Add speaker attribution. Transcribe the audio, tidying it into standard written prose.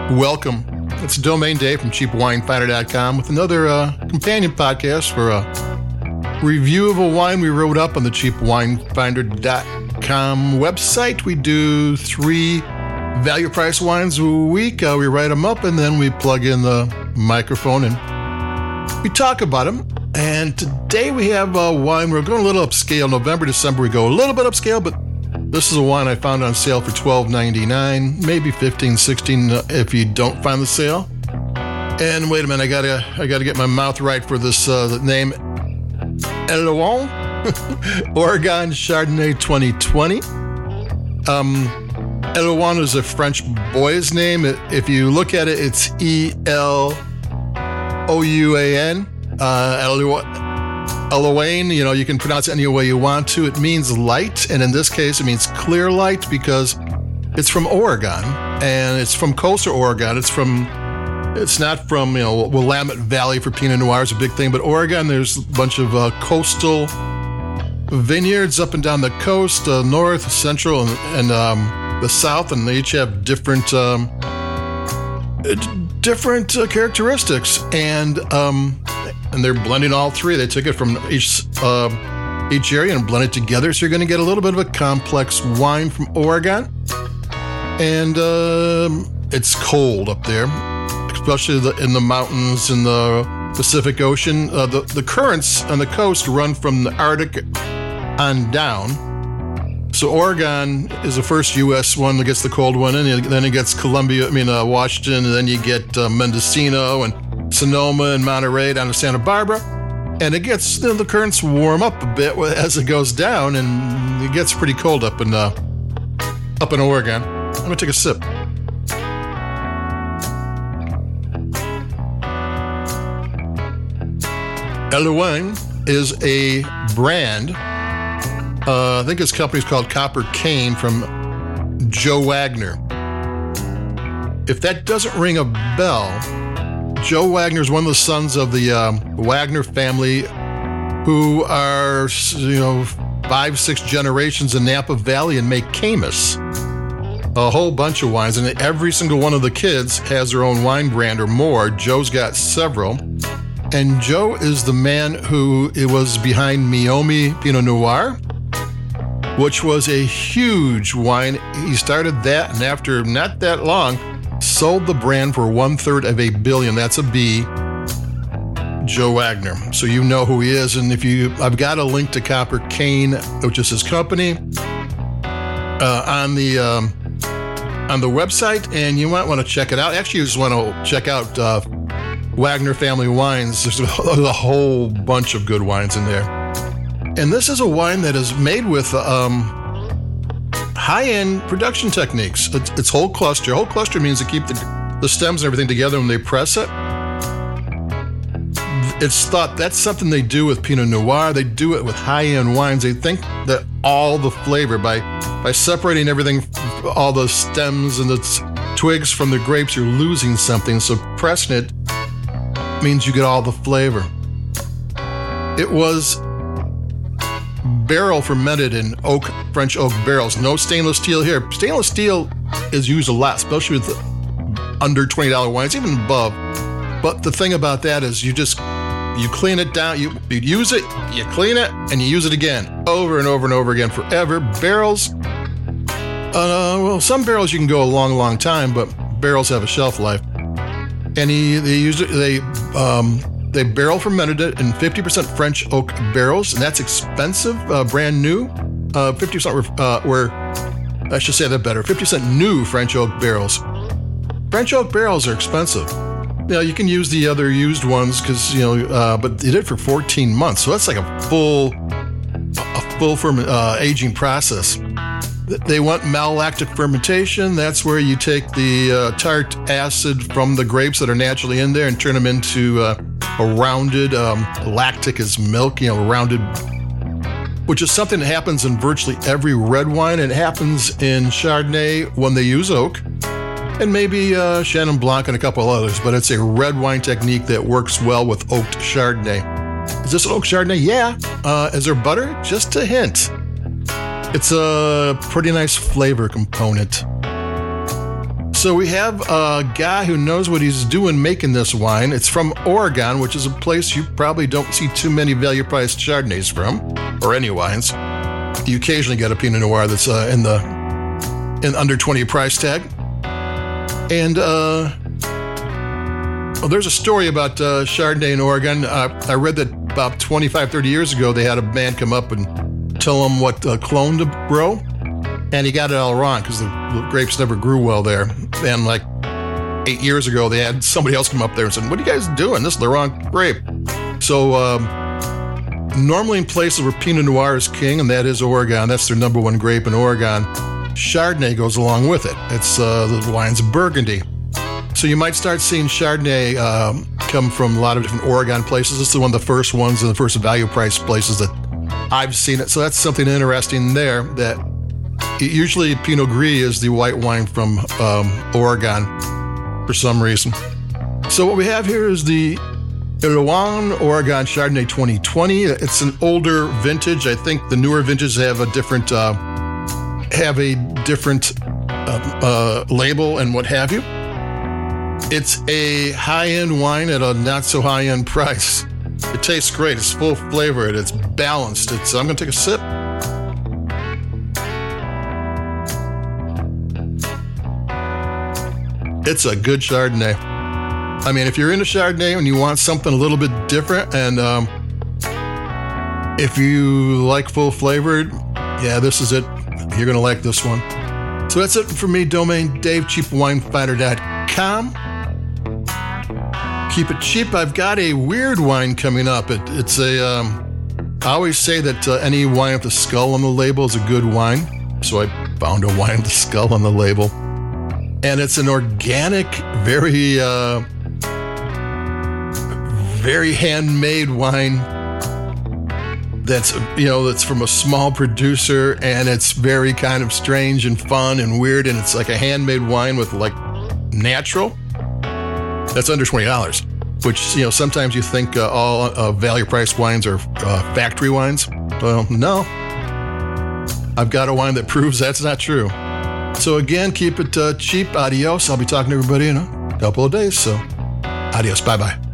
Speaker 1: Welcome. It's Domain Dave from CheapWineFinder.com with another companion podcast for a review of a wine we wrote up on the CheapWineFinder.com website. We do 3 value price wines a week. We write them up and then we plug in the microphone and we talk about them. And today we have a wine. We're going a little upscale. November, December, we go a little bit upscale, but this is a wine I found on sale for $12.99, maybe $15, $16 if you don't find the sale. And wait a minute, I gotta get my mouth right for this name. Elouan, Oregon Chardonnay 2020. Elouan is a French boy's name. If you look at it, it's E-L-O-U-A-N. Elouan, you can pronounce it any way you want to. It means light, and in this case, it means clear light because it's from Oregon, and it's from coastal Oregon. It's not from, Willamette Valley for Pinot Noir is a big thing, but Oregon, there's a bunch of coastal vineyards up and down the coast, north, central, and the south, and they each have different characteristics, and they're blending all 3. They took it from each area and blended together, so you're going to get a little bit of a complex wine from Oregon, and it's cold up there, especially in the mountains in the Pacific Ocean. The currents on the coast run from the Arctic on down. So Oregon is the first U.S. one that gets the cold one, and then it gets Washington, and then you get Mendocino and Sonoma and Monterey down to Santa Barbara, and it gets the currents warm up a bit as it goes down, and it gets pretty cold up in Oregon. I'm gonna take a sip. Elouan is a brand. I think his company's called Copper Cane from Joe Wagner. If that doesn't ring a bell, Joe Wagner is one of the sons of the Wagner family, who are 5-6 generations in Napa Valley and make Caymus, a whole bunch of wines, and every single one of the kids has their own wine brand or more. Joe's got several. And Joe is the man who was behind Meiomi Pinot Noir, which was a huge wine. He started that, and after not that long, sold the brand for $1/3 of $1 billion. That's a B. Joe Wagner. So you know who he is. And I've got a link to Copper Cane, which is his company, on the website, and you might want to check it out. Actually, you just want to check out Wagner Family Wines. There's a whole bunch of good wines in there. And this is a wine that is made with high-end production techniques. It's whole cluster. Whole cluster means to keep the stems and everything together when they press it. It's thought that's something they do with Pinot Noir. They do it with high-end wines. They think that all the flavor, by separating everything, all the stems and the twigs from the grapes, you're losing something. So pressing it means you get all the flavor. It was barrel fermented in French oak barrels. No stainless steel here. Stainless steel is used a lot, especially with under $20 wines, even above. But the thing about that is you clean it down, you use it, you clean it, and you use it again, over and over and over again, forever. Barrels, some barrels you can go a long, long time, but barrels have a shelf life. And they barrel fermented it in 50% French oak barrels, and that's expensive, brand new. 50% I should say that better. 50% new French oak barrels. French oak barrels are expensive. You can use the other used ones because but they did it for 14 months, so that's like a full aging process. They want malolactic fermentation. That's where you take the tart acid from the grapes that are naturally in there and turn them into a rounded, lactic is milk, rounded, which is something that happens in virtually every red wine. It happens in Chardonnay when they use oak, and maybe Chenin Blanc and a couple others, but it's a red wine technique that works well with oaked Chardonnay. Is this an oak Chardonnay? Yeah. Is there butter? Just a hint. It's a pretty nice flavor component. So we have a guy who knows what he's doing making this wine. It's from Oregon, which is a place you probably don't see too many value-priced Chardonnays from, or any wines. You occasionally get a Pinot Noir that's in under 20 price tag. And there's a story about Chardonnay in Oregon. I read that about 25, 30 years ago, they had a man come up and tell him what clone to grow. And he got it all wrong because the grapes never grew well there. And like 8 years ago, they had somebody else come up there and said, "What are you guys doing? This is the wrong grape." So normally in places where Pinot Noir is king, and that is Oregon, that's their number one grape in Oregon, Chardonnay goes along with it. It's the wines of Burgundy. So you might start seeing Chardonnay come from a lot of different Oregon places. This is one of the first ones and the first value price places that I've seen it. So that's something interesting there, that usually Pinot Gris is the white wine from Oregon for some reason. So what we have here is the Erewhon Oregon Chardonnay 2020. It's an older vintage. I think the newer vintages have a different label and what have you. It's a high-end wine at a not-so-high-end price. It tastes great. It's full flavored. It's balanced. I'm going to take a sip. It's a good Chardonnay. I mean, if you're into Chardonnay and you want something a little bit different, and if you like full flavored, yeah, this is it. You're going to like this one. So that's it for me, Domain Dave, cheapwinefinder.com. Keep it cheap. I've got a weird wine coming up. It's I always say that any wine with a skull on the label is a good wine. So I found a wine with a skull on the label. And it's an organic, very handmade wine that's from a small producer, and it's very kind of strange and fun and weird, and it's like a handmade wine with like natural. That's under $20, which, sometimes you think all value-priced wines are factory wines. Well, no. I've got a wine that proves that's not true. So again, keep it cheap. Adios. I'll be talking to everybody in a couple of days. So adios. Bye-bye.